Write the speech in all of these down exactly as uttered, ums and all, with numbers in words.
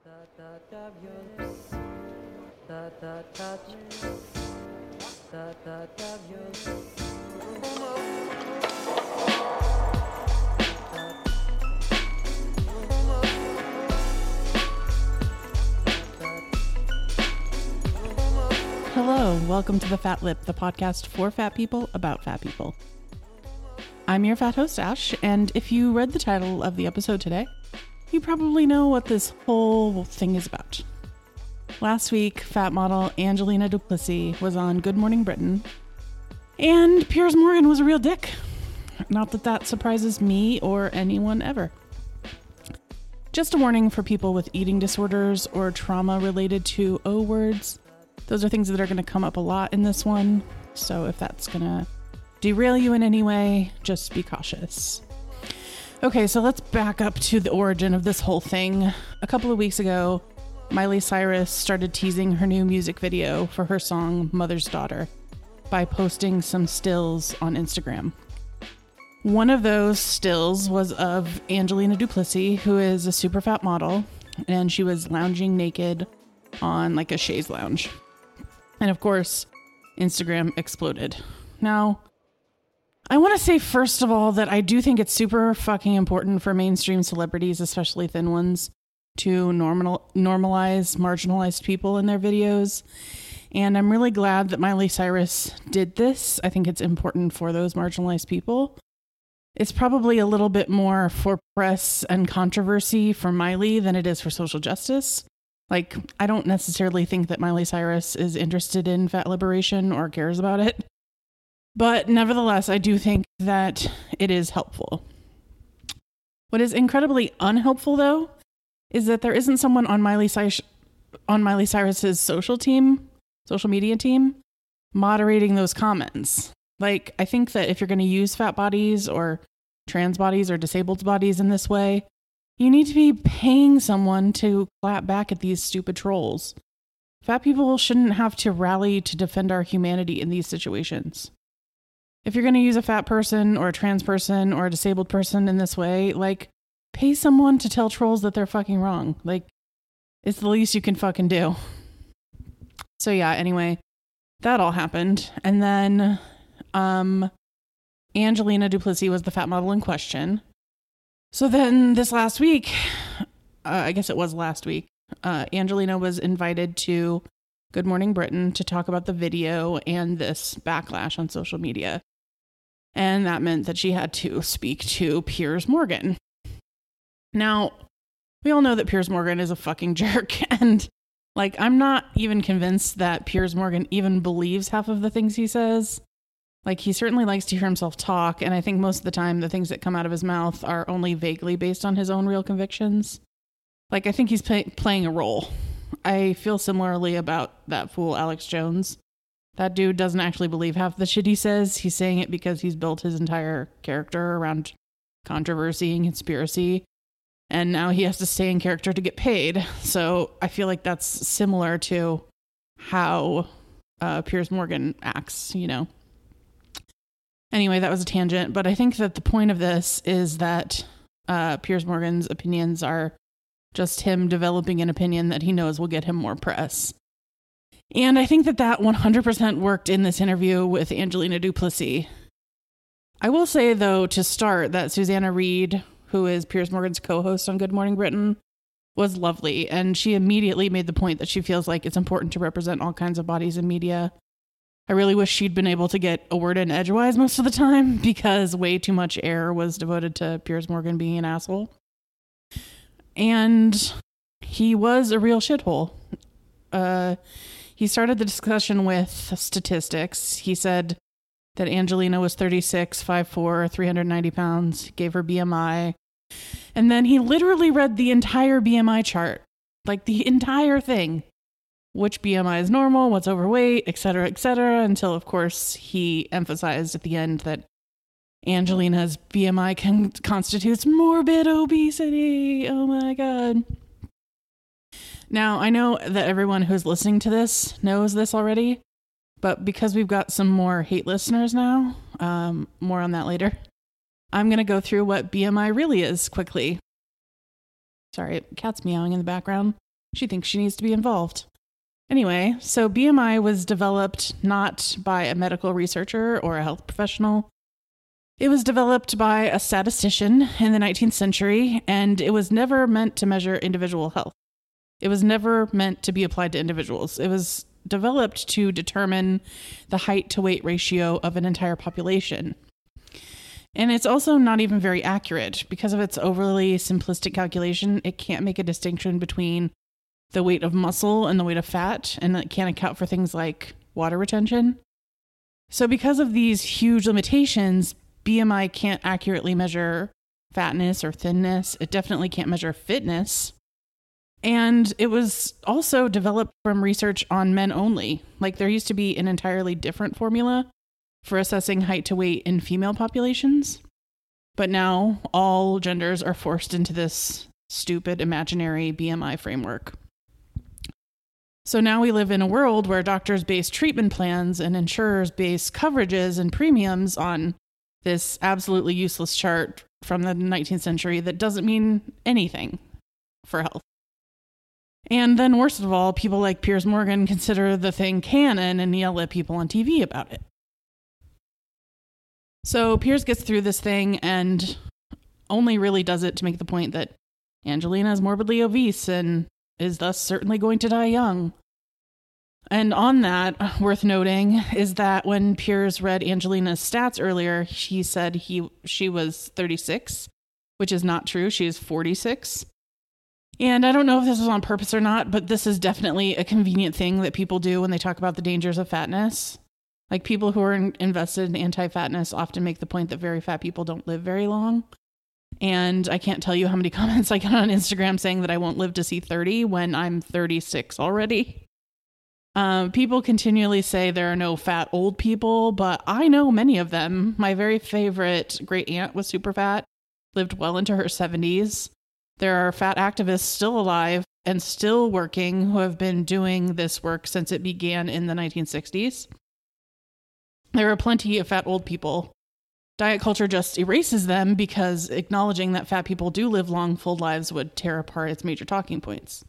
Hello, welcome to The Fat Lip, the podcast for fat people about fat people. I'm your fat host, Ash, and if you read the title of the episode today, you probably know what this whole thing is about. Last week, fat model Angelina du Plessis was on Good Morning Britain, and Piers Morgan was a real dick. Not that that surprises me or anyone ever. Just a warning for people with eating disorders or trauma related to O words. Those are things that are going to come up a lot in this one, so if that's going to derail you in any way, just be cautious. Okay, so let's back up to the origin of this whole thing. A couple of weeks ago, Miley Cyrus started teasing her new music video for her song Mother's Daughter by posting some stills on Instagram. One of those stills was of Angelina du Plessis, who is a super fat model, and she was lounging naked on like a chaise lounge. And of course, Instagram exploded. Now, I want to say first of all that I do think it's super fucking important for mainstream celebrities, especially thin ones, to normal normalize marginalized people in their videos. And I'm really glad that Miley Cyrus did this. I think it's important for those marginalized people. It's probably a little bit more for press and controversy for Miley than it is for social justice. Like, I don't necessarily think that Miley Cyrus is interested in fat liberation or cares about it. But nevertheless, I do think that it is helpful. What is incredibly unhelpful, though, is that there isn't someone on Miley Cyrus, on Miley Cyrus's social team, social media team, moderating those comments. Like, I think that if you're going to use fat bodies or trans bodies or disabled bodies in this way, you need to be paying someone to clap back at these stupid trolls. Fat people shouldn't have to rally to defend our humanity in these situations. If you're going to use a fat person or a trans person or a disabled person in this way, like, pay someone to tell trolls that they're fucking wrong. Like, it's the least you can fucking do. So yeah, anyway, that all happened. And then, um, Angelina du Plessis was the fat model in question. So then this last week, uh, I guess it was last week, uh, Angelina was invited to Good Morning Britain to talk about the video and this backlash on social media. And that meant that she had to speak to Piers Morgan. Now, we all know that Piers Morgan is a fucking jerk. And, like, I'm not even convinced that Piers Morgan even believes half of the things he says. Like, he certainly likes to hear himself talk, and I think most of the time the things that come out of his mouth are only vaguely based on his own real convictions. Like, I think he's play- playing a role. I feel similarly about that fool Alex Jones. That dude doesn't actually believe half the shit he says. He's saying it because he's built his entire character around controversy and conspiracy, and now he has to stay in character to get paid. So I feel like that's similar to how uh, Piers Morgan acts, you know. Anyway, that was a tangent, but I think that the point of this is that uh, Piers Morgan's opinions are just him developing an opinion that he knows will get him more press. And I think that that one hundred percent worked in this interview with Angelina du Plessis. I will say, though, to start, that Susanna Reid, who is Piers Morgan's co-host on Good Morning Britain, was lovely, and she immediately made the point that she feels like it's important to represent all kinds of bodies in media. I really wish she'd been able to get a word in edgewise most of the time because way too much air was devoted to Piers Morgan being an asshole. And he was a real shithole. Uh, he started the discussion with statistics. He said that Angelina was thirty-six, five foot four, three hundred ninety pounds, gave her B M I. And then he literally read the entire B M I chart, like the entire thing. Which B M I is normal, what's overweight, et cetera, et cetera, until, of course, he emphasized at the end that Angelina's B M I can, constitutes morbid obesity. Oh my God. Now, I know that everyone who's listening to this knows this already, but because we've got some more hate listeners now, um, more on that later, I'm going to go through what B M I really is quickly. Sorry, cat's meowing in the background. she thinks she needs to be involved. Anyway, so B M I was developed not by a medical researcher or a health professional. It was developed by a statistician in the nineteenth century, and it was never meant to measure individual health. It was never meant to be applied to individuals. It was developed to determine the height to weight ratio of an entire population. And it's also not even very accurate. Because of its overly simplistic calculation, it can't make a distinction between the weight of muscle and the weight of fat, and it can't account for things like water retention. So because of these huge limitations, B M I can't accurately measure fatness or thinness. It definitely can't measure fitness. And it was also developed from research on men only. Like, there used to be an entirely different formula for assessing height to weight in female populations. But now all genders are forced into this stupid imaginary B M I framework. So now we live in a world where doctors base treatment plans and insurers base coverages and premiums on this absolutely useless chart from the nineteenth century that doesn't mean anything for health. And then worst of all, people like Piers Morgan consider the thing canon and yell at people on T V about it. So Piers gets through this thing and only really does it to make the point that Angelina is morbidly obese and is thus certainly going to die young. And on that, worth noting is that when Piers read Angelina's stats earlier, he said he she was thirty-six, which is not true. She is forty-six. And I don't know if this was on purpose or not, but this is definitely a convenient thing that people do when they talk about the dangers of fatness. Like, people who are in, invested in anti-fatness often make the point that very fat people don't live very long. And I can't tell you how many comments I get on Instagram saying that I won't live to see thirty when I'm thirty-six already. Um, people continually say there are no fat old people, but I know many of them. My very favorite great aunt was super fat, lived well into her seventies. There are fat activists still alive and still working who have been doing this work since it began in the nineteen sixties. There are plenty of fat old people. Diet culture just erases them because acknowledging that fat people do live long, full lives would tear apart its major talking points.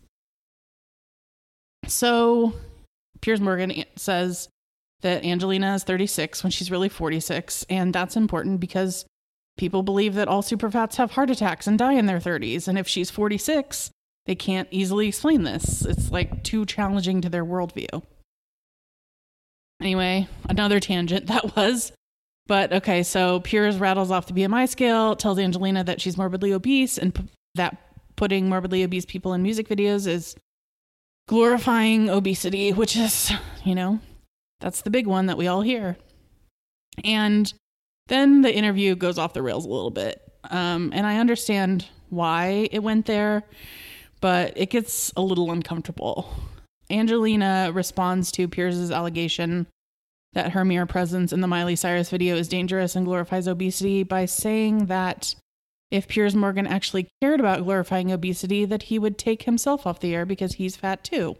So Piers Morgan says that Angelina is thirty-six when she's really forty-six, and that's important because people believe that all superfats have heart attacks and die in their thirties, and if she's forty-six, they can't easily explain this. It's like too challenging to their worldview. Anyway, another tangent that was. But okay, so Piers rattles off the B M I scale, tells Angelina that she's morbidly obese, and p- that putting morbidly obese people in music videos is glorifying obesity, which is, you know, that's the big one that we all hear. And then the interview goes off the rails a little bit. Um, and I understand why it went there, but it gets a little uncomfortable. Angelina responds to Piers's allegation that her mere presence in the Miley Cyrus video is dangerous and glorifies obesity by saying that if Piers Morgan actually cared about glorifying obesity, that he would take himself off the air because he's fat too.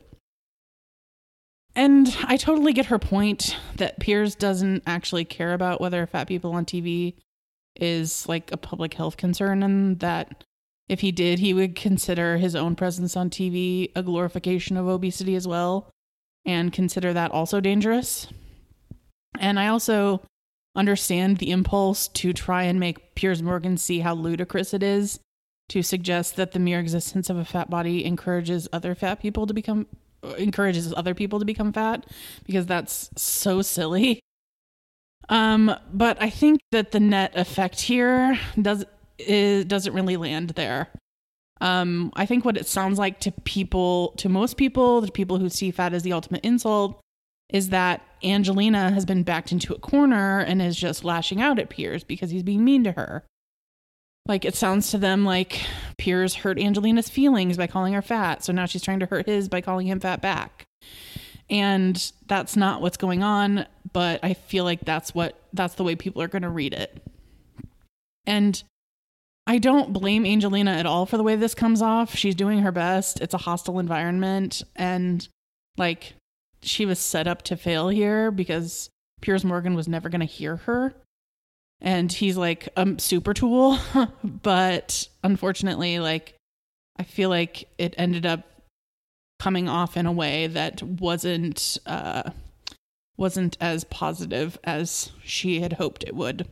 And I totally get her point that Piers doesn't actually care about whether fat people on T V is like a public health concern, and that if he did, he would consider his own presence on T V a glorification of obesity as well, and consider that also dangerous. And I also understand the impulse to try and make Piers Morgan see how ludicrous it is to suggest that the mere existence of a fat body encourages other fat people to become encourages other people to become fat, because that's so silly. Um, but I think that the net effect here does is, doesn't really land there. Um, I think what it sounds like to people, to most people, the people who see fat as the ultimate insult, is that Angelina has been backed into a corner and is just lashing out at Piers because he's being mean to her. Like, it sounds to them like Piers hurt Angelina's feelings by calling her fat, so now she's trying to hurt his by calling him fat back. And that's not what's going on, but I feel like that's what that's the way people are going to read it. And I don't blame Angelina at all for the way this comes off. She's doing her best. It's a hostile environment, and like, she was set up to fail here because Piers Morgan was never going to hear her. And he's like a super tool. But unfortunately, like, I feel like it ended up coming off in a way that wasn't uh, wasn't as positive as she had hoped it would.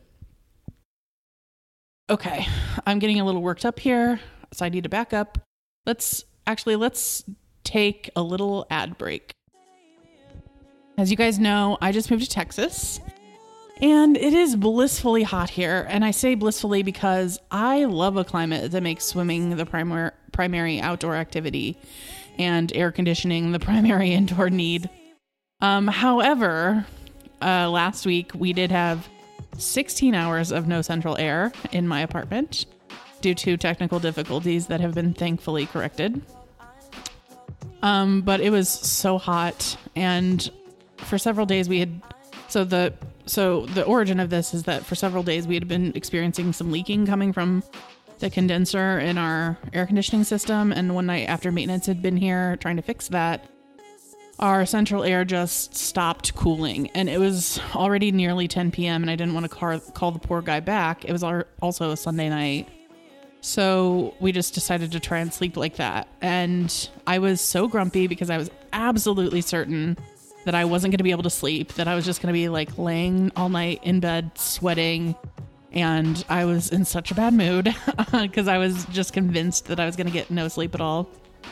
Okay, I'm getting a little worked up here, so I need to back up. Let's actually let's take a little ad break. As you guys know, I just moved to Texas, and it is blissfully hot here. And I say blissfully because I love a climate that makes swimming the primary primary outdoor activity and air conditioning the primary indoor need. Um, however, uh, last week we did have sixteen hours of no central air in my apartment due to technical difficulties that have been thankfully corrected. Um, but it was so hot, and for several days we had, so the, so the origin of this is that for several days we had been experiencing some leaking coming from the condenser in our air conditioning system. And one night after maintenance had been here trying to fix that, our central air just stopped cooling, and it was already nearly ten p.m. and I didn't want to car- call the poor guy back. It was our, also a Sunday night. So we just decided to try and sleep like that. And I was so grumpy because I was absolutely certain that I wasn't going to be able to sleep, that I was just going to be like laying all night in bed, sweating. And I was in such a bad mood because I was just convinced that I was going to get no sleep at all.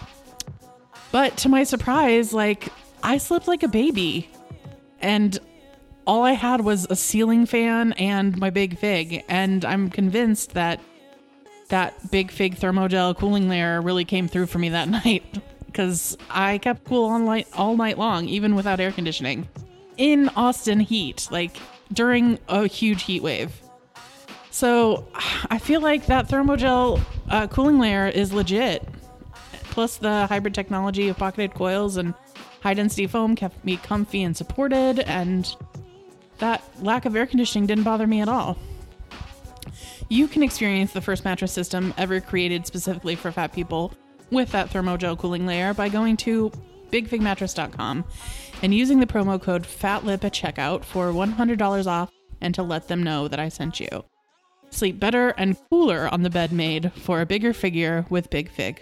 But to my surprise, like, I slept like a baby. And all I had was a ceiling fan and my Big Fig. And I'm convinced that that Big Fig Thermogel cooling layer really came through for me that night, because I kept cool all night, all night long, even without air conditioning, in Austin heat, like during a huge heat wave. So I feel like that Thermogel uh, cooling layer is legit. Plus the hybrid technology of pocketed coils and high density foam kept me comfy and supported, and that lack of air conditioning didn't bother me at all. You can experience the first mattress system ever created specifically for fat people with that Thermogel cooling layer by going to big fig mattress dot com and using the promo code FATLIP at checkout for one hundred dollars off, and to let them know that I sent you. Sleep better and cooler on the bed made for a bigger figure with Big Fig.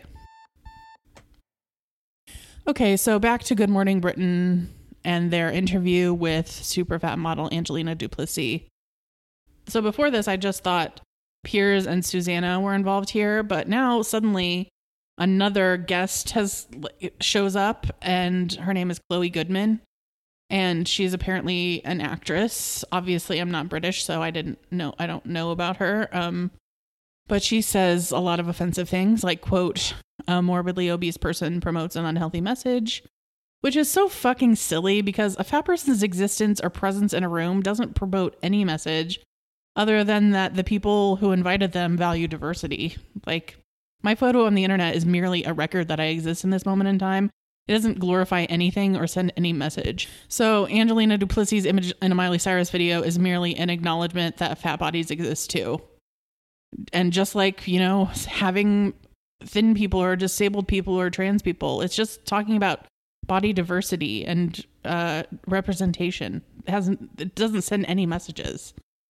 Okay, so back to Good Morning Britain and their interview with super fat model Angelina Duplessis. So before this, I just thought Piers and Susanna were involved here, but now suddenly another guest has shows up, and her name is Chloe Goodman, and she's apparently an actress. Obviously, I'm not British, so I didn't know. I don't know about her. Um, but she says a lot of offensive things, like, quote, "A morbidly obese person promotes an unhealthy message," which is so fucking silly because a fat person's existence or presence in a room doesn't promote any message other than that the people who invited them value diversity. Like, my photo on the internet is merely a record that I exist in this moment in time. It doesn't glorify anything or send any message. So Angelina Duplessis' image in a Miley Cyrus video is merely an acknowledgement that fat bodies exist too. And just like, you know, having thin people or disabled people or trans people, it's just talking about body diversity and uh, representation. It hasn't, it doesn't send any messages.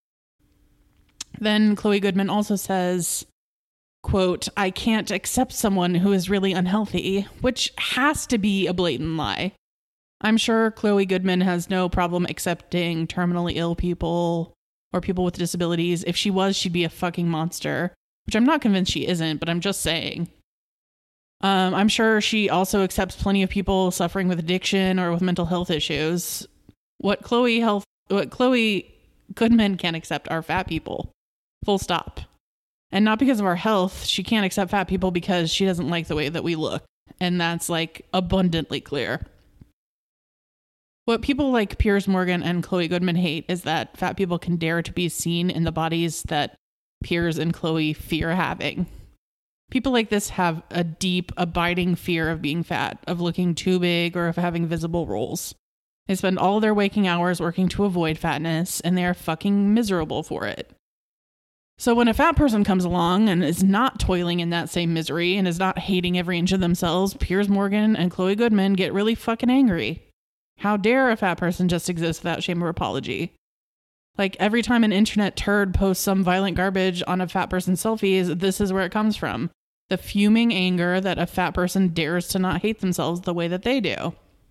Then Chloe Goodman also says, quote, "I can't accept someone who is really unhealthy," which has to be a blatant lie. I'm sure Chloe Goodman has no problem accepting terminally ill people or people with disabilities. If she was, she'd be a fucking monster, which I'm not convinced she isn't, but I'm just saying. Um, I'm sure she also accepts plenty of people suffering with addiction or with mental health issues. What Chloe health, what Chloe Goodman can't accept are fat people. Full stop. And not because of our health. She can't accept fat people because she doesn't like the way that we look. And that's like abundantly clear. What people like Piers Morgan and Chloe Goodman hate is that fat people can dare to be seen in the bodies that Piers and Chloe fear having. People like this have a deep, abiding fear of being fat, of looking too big, or of having visible roles. They spend all their waking hours working to avoid fatness, and they are fucking miserable for it. So when a fat person comes along and is not toiling in that same misery and is not hating every inch of themselves, Piers Morgan and Chloe Goodman get really fucking angry. How dare a fat person just exist without shame or apology? Like, every time an internet turd posts some violent garbage on a fat person's selfies, this is where it comes from. the fuming anger that a fat person dares to not hate themselves the way that they do.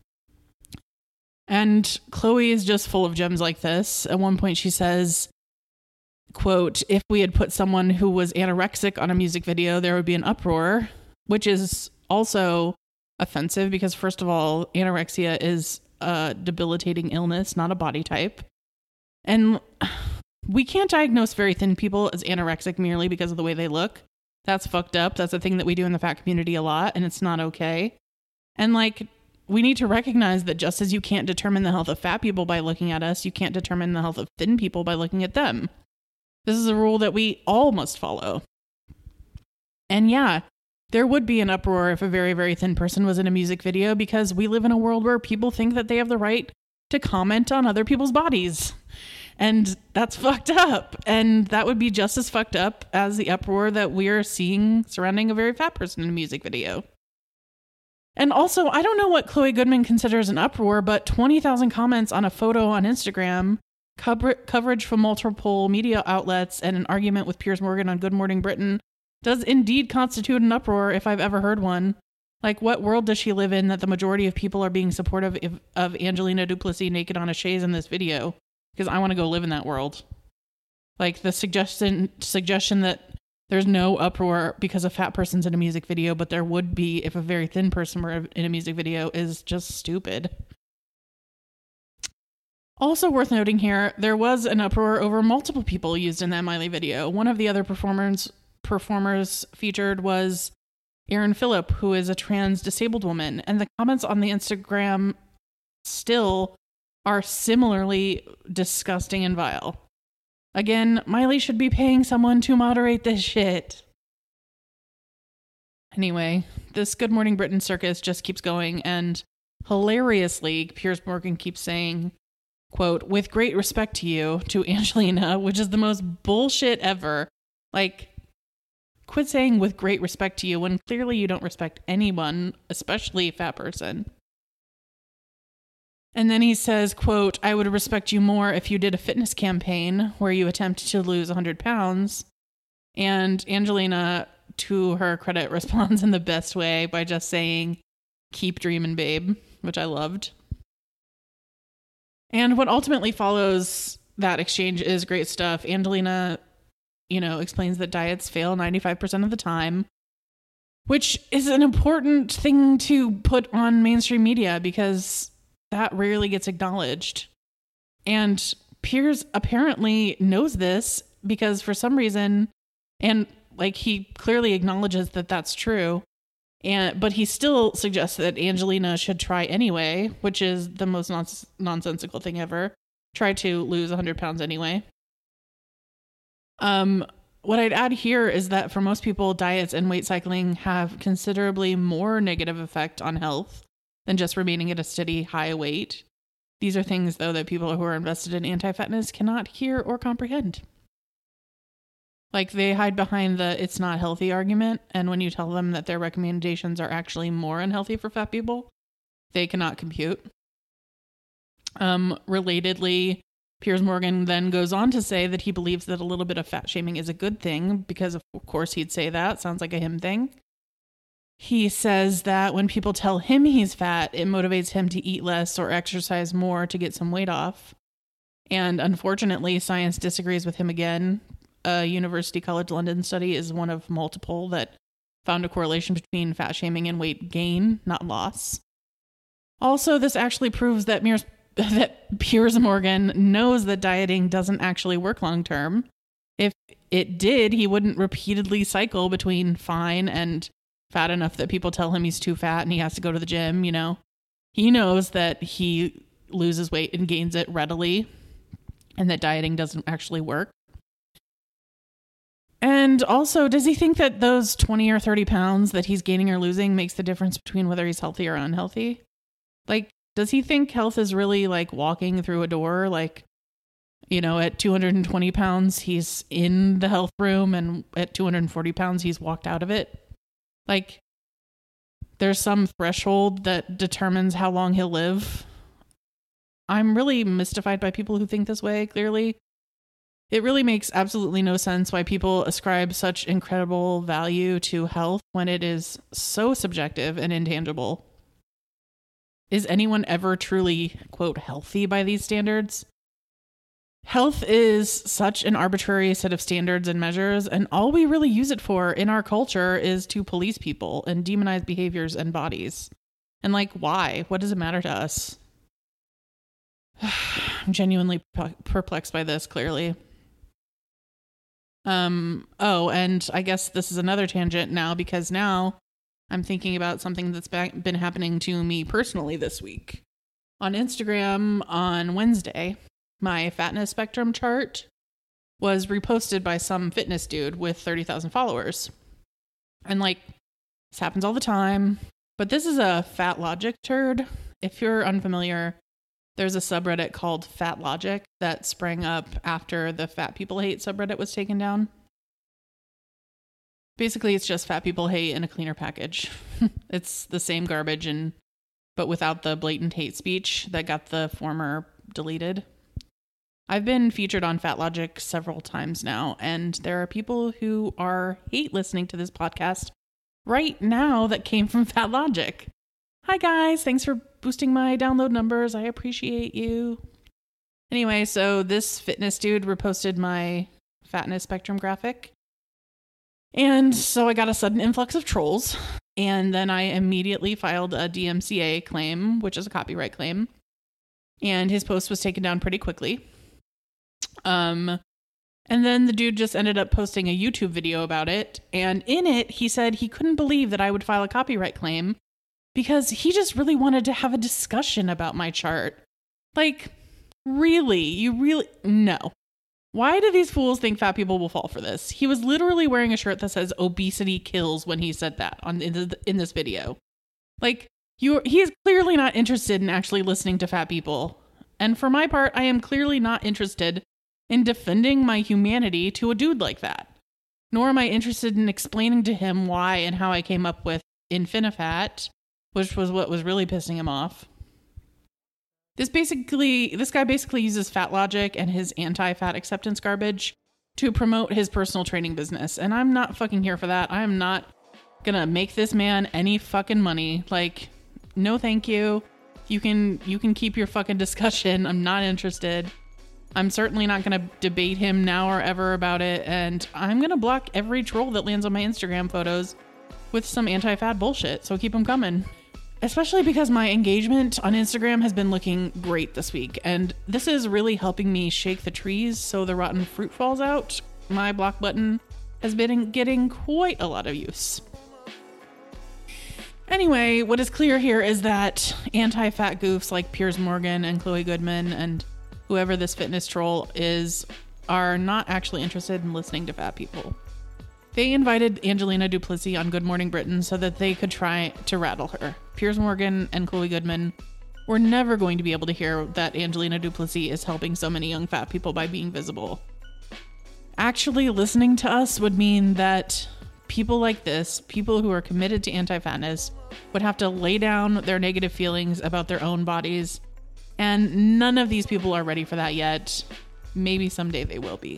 And Chloe is just full of gems like this. At one point she says, quote, if we had put someone who was anorexic on a music video, there would be an uproar, which is also offensive because, first of all, anorexia is a debilitating illness, not a body type. And we can't diagnose very thin people as anorexic merely because of the way they look. That's fucked up. That's a thing that we do in the fat community a lot, and it's not okay. And like, we need to recognize that just as you can't determine the health of fat people by looking at us, you can't determine the health of thin people by looking at them. This is a rule that we all must follow. And yeah, there would be an uproar if a very, very thin person was in a music video because we live in a world where people think that they have the right to comment on other people's bodies. And that's fucked up. And that would be just as fucked up as the uproar that we're seeing surrounding a very fat person in a music video. And also, I don't know what Chloe Goodman considers an uproar, but twenty thousand comments on a photo on Instagram, cover- coverage from multiple media outlets, and an argument with Piers Morgan on Good Morning Britain does indeed constitute an uproar if I've ever heard one. Like, what world does she live in that the majority of people are being supportive of, of Angelina Duplessis naked on a chaise in this video? Because I want to go live in that world. Like, the suggestion suggestion that there's no uproar because a fat person's in a music video, but there would be if a very thin person were in a music video is just stupid. Also worth noting here, there was an uproar over multiple people used in that Miley video. One of the other performers performers featured was Erin Phillip, who is a trans disabled woman, and the comments on the Instagram still are similarly disgusting and vile. Again, Miley should be paying someone to moderate this shit. Anyway, this Good Morning Britain circus just keeps going, and hilariously, Piers Morgan keeps saying, quote, with great respect to you, to Angelina, which is the most bullshit ever. Like, quit saying with great respect to you when clearly you don't respect anyone, especially a fat person. And then he says, quote, I would respect you more if you did a fitness campaign where you attempt to lose one hundred pounds. And Angelina, to her credit, responds in the best way by just saying, keep dreaming, babe, which I loved. And what ultimately follows that exchange is great stuff. Angelina, you know, explains that diets fail ninety-five percent of the time, which is an important thing to put on mainstream media because that rarely gets acknowledged. And Piers apparently knows this because for some reason, and like he clearly acknowledges that that's true, and but he still suggests that Angelina should try anyway, which is the most nons- nonsensical thing ever. Try to lose one hundred pounds anyway. Um, what I'd add here is that for most people, diets and weight cycling have considerably more negative effect on health than just remaining at a steady high weight. These are things, though, that people who are invested in anti-fatness cannot hear or comprehend. Like, they hide behind the it's not healthy argument, and when you tell them that their recommendations are actually more unhealthy for fat people, they cannot compute. Um, relatedly, Piers Morgan then goes on to say that he believes that a little bit of fat shaming is a good thing, because of course he'd say that. Sounds like a him thing. He says that when people tell him he's fat, it motivates him to eat less or exercise more to get some weight off. And unfortunately, science disagrees with him again. A University College London study is one of multiple that found a correlation between fat shaming and weight gain, not loss. Also, this actually proves that, Piers, that Piers Morgan knows that dieting doesn't actually work long term. If it did, he wouldn't repeatedly cycle between fine and fat enough that people tell him he's too fat and he has to go to the gym, you know. He knows that he loses weight and gains it readily and that dieting doesn't actually work. And also, does he think that those twenty or thirty pounds that he's gaining or losing makes the difference between whether he's healthy or unhealthy? Like, does he think health is really like walking through a door? Like, you know, at two hundred twenty pounds, he's in the health room, and at two hundred forty pounds, he's walked out of it. Like, there's some threshold that determines how long he'll live. I'm really mystified by people who think this way, clearly. It really makes absolutely no sense why people ascribe such incredible value to health when it is so subjective and intangible. Is anyone ever truly, quote, healthy by these standards? Health is such an arbitrary set of standards and measures, and all we really use it for in our culture is to police people and demonize behaviors and bodies. And like, why? What does it matter to us? I'm genuinely perplexed by this, clearly. Um, oh, and I guess this is another tangent now, because now I'm thinking about something that's been happening to me personally this week. On Instagram on Wednesday, my fatness spectrum chart was reposted by some fitness dude with thirty thousand followers. And like, this happens all the time, but this is a Fat Logic turd. If you're unfamiliar, there's a subreddit called Fat Logic that sprang up after the Fat People Hate subreddit was taken down. Basically, it's just fat people hate in a cleaner package. It's the same garbage, and but without the blatant hate speech that got the former deleted. I've been featured on Fat Logic several times now, and there are people who are hate listening to this podcast right now that came from Fat Logic. Hi guys, thanks for boosting my download numbers. I appreciate you. Anyway, so this fitness dude reposted my fatness spectrum graphic. And so I got a sudden influx of trolls, and then I immediately filed a D M C A claim, which is a copyright claim. And his post was taken down pretty quickly. Um, and then the dude just ended up posting a YouTube video about it. And in it, he said he couldn't believe that I would file a copyright claim because he just really wanted to have a discussion about my chart. Like, really? You really? No. Why do these fools think fat people will fall for this? He was literally wearing a shirt that says obesity kills when he said that on in, the, in this video. Like, you, he is clearly not interested in actually listening to fat people. And for my part, I am clearly not interested in defending my humanity to a dude like that. Nor am I interested in explaining to him why and how I came up with Infinifat, which was what was really pissing him off. This basically, this guy basically uses Fat Logic and his anti-fat acceptance garbage to promote his personal training business. And I'm not fucking here for that. I'm not gonna make this man any fucking money. Like, no thank you. You can, you can keep your fucking discussion. I'm not interested. I'm certainly not gonna debate him now or ever about it. And I'm gonna block every troll that lands on my Instagram photos with some anti-fat bullshit. So keep them coming. Especially because my engagement on Instagram has been looking great this week. And this is really helping me shake the trees so the rotten fruit falls out. My block button has been getting quite a lot of use. Anyway, what is clear here is that anti-fat goofs like Piers Morgan and Chloe Goodman and whoever this fitness troll is are not actually interested in listening to fat people. They invited Angelina du Plessis on Good Morning Britain so that they could try to rattle her. Piers Morgan and Chloe Goodman were never going to be able to hear that Angelina du Plessis is helping so many young fat people by being visible. Actually listening to us would mean that people like this, people who are committed to anti-fatness, would have to lay down their negative feelings about their own bodies. And none of these people are ready for that yet. Maybe someday they will be.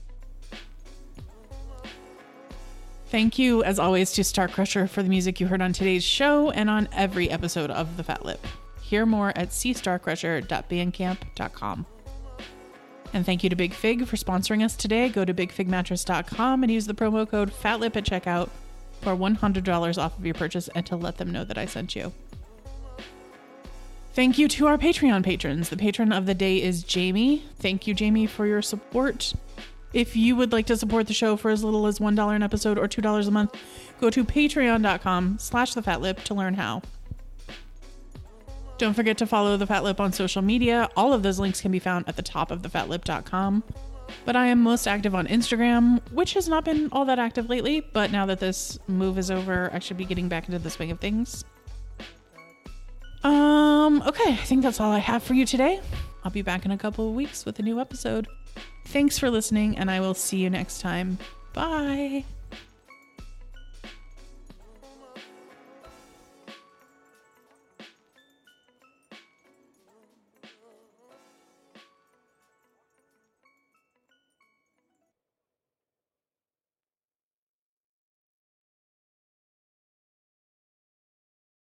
Thank you, as always, to Star Crusher for the music you heard on today's show and on every episode of The Fat Lip. Hear more at c star crusher dot bandcamp dot com. And thank you to Big Fig for sponsoring us today. Go to big fig mattress dot com and use the promo code FATLIP at checkout for one hundred dollars off of your purchase and to let them know that I sent you. Thank you to our Patreon patrons. The patron of the day is Jamie. Thank you, Jamie, for your support. If you would like to support the show for as little as one dollar an episode or two dollars a month, go to patreon dot com slash the fat lip to learn how. Don't forget to follow The Fat Lip on social media. All of those links can be found at the top of the fat lip dot com. But I am most active on Instagram, which has not been all that active lately, but now that this move is over, I should be getting back into the swing of things. Um, okay, I think that's all I have for you today. I'll be back in a couple of weeks with a new episode. Thanks for listening, and I will see you next time. Bye.